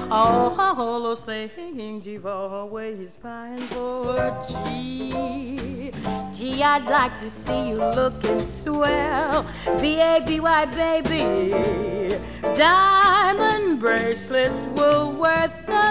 All those things you've always pined for. Gee, I'd like to see you looking swell. B-A-B-Y, baby. Diamond bracelets were worth